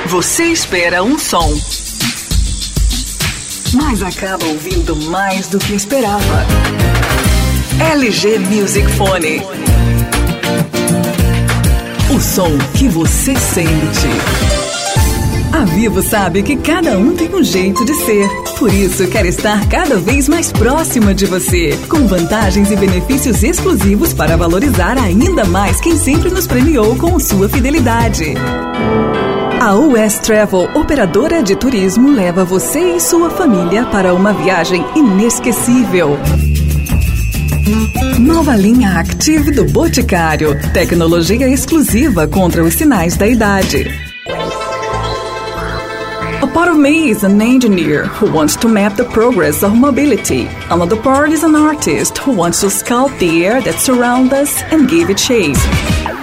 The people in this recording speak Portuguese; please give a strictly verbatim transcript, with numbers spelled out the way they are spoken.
Você espera um som, mas acaba ouvindo mais do que esperava. L G Music Phone. O som que você sente. A Vivo sabe que cada um tem um jeito de ser. Por isso, quer estar cada vez mais próxima de você, com vantagens e benefícios exclusivos para valorizar ainda mais quem sempre nos premiou com sua fidelidade. A U S Travel, operadora de turismo, leva você e sua família para uma viagem inesquecível. Nova linha Active do Boticário. Tecnologia exclusiva contra os sinais da idade. A part of me is an engineer who wants to map the progress of mobility. Another part is an artist who wants to sculpt the air that surrounds us and give it shape.